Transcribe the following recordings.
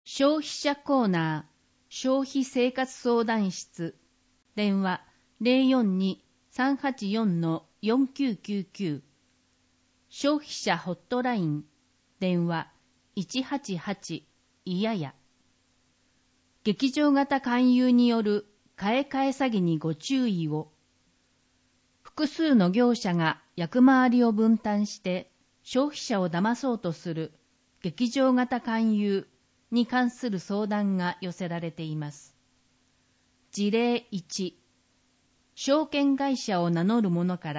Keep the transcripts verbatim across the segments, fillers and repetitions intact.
消費者コーナー、消費生活相談室、電話 ゼロよんに さんはちよん よんきゅうきゅうきゅう、消費者ホットライン、電話いちはちはちいやや。劇場型勧誘による買い替え詐欺にご注意を。複数の業者が役回りを分担して消費者を騙そうとする劇場型勧誘に関する相談が寄せられています。事例いち、証券会社を名乗る者から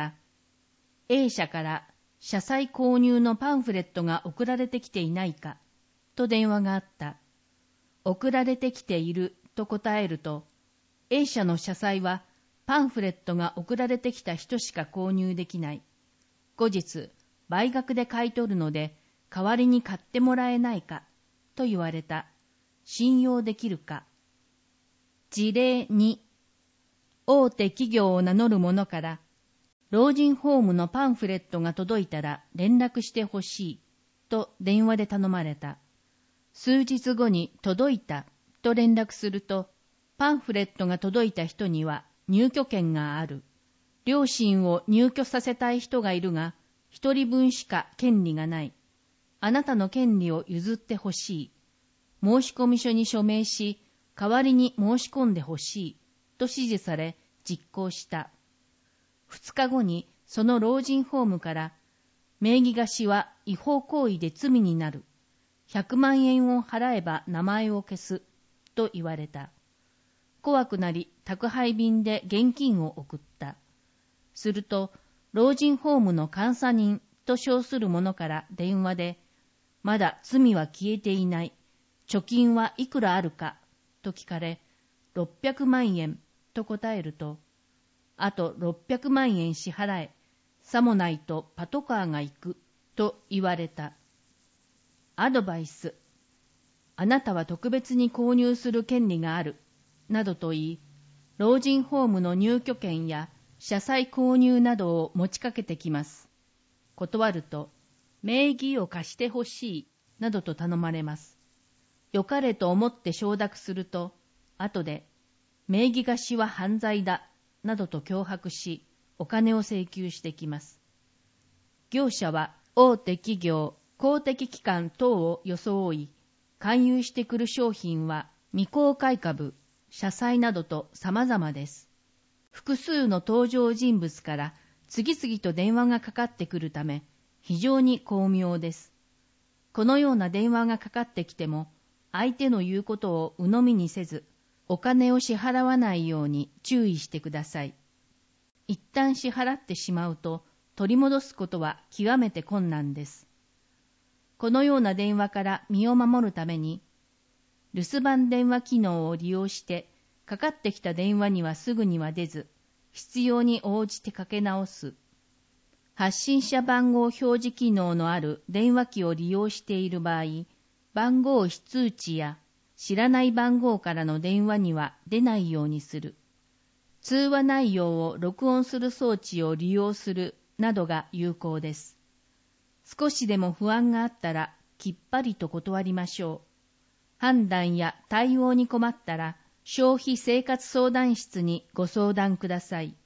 A 社から社債購入のパンフレットが送られてきていないかと電話があった。送られてきていると答えると、A 社の社債はパンフレットが送られてきた人しか購入できない。後日、倍額で買い取るので、代わりに買ってもらえないかと言われた。信用できるか。事例に、大手企業を名乗る者から、老人ホームのパンフレットが届いたら連絡してほしいと電話で頼まれた。数日後に届いたと連絡すると、パンフレットが届いた人には入居権がある。両親を入居させたい人がいるが、一人分しか権利がない。あなたの権利を譲ってほしい。申込書に署名し、代わりに申し込んでほしい。と指示され、実行した。二日後にその老人ホームから、名義貸しは違法行為で罪になる。ひゃくまんえんを払えば名前を消す。と言われた。怖くなり、宅配便で現金を送った。すると、老人ホームの監査人と称する者から電話で、まだ罪は消えていない。貯金はいくらあるかと聞かれ、ろっぴゃくまんえんと答えると、あとろっぴゃくまんえん支払え、さもないとパトカーが行くと言われた。アドバイス。あなたは特別に購入する権利がある。などと言い、老人ホームの入居権や社債購入などを持ちかけてきます。断ると、名義を貸してほしい、などと頼まれます。よかれと思って承諾すると、後で、名義貸しは犯罪だ、などと脅迫し、お金を請求してきます。業者は大手企業、公的機関等を装い、勧誘してくる商品は未公開株、社債などと様々です。複数の登場人物から次々と電話がかかってくるため、非常に巧妙です。このような電話がかかってきても、相手の言うことを鵜呑みにせず、お金を支払わないように注意してください。一旦支払ってしまうと、取り戻すことは極めて困難です。このような電話から身を守るために、留守番電話機能を利用して、かかってきた電話にはすぐには出ず、必要に応じてかけ直す。発信者番号表示機能のある電話機を利用している場合、番号非通知や知らない番号からの電話には出ないようにする。通話内容を録音する装置を利用するなどが有効です。少しでも不安があったらきっぱりと断りましょう。判断や対応に困ったら消費生活相談室にご相談ください。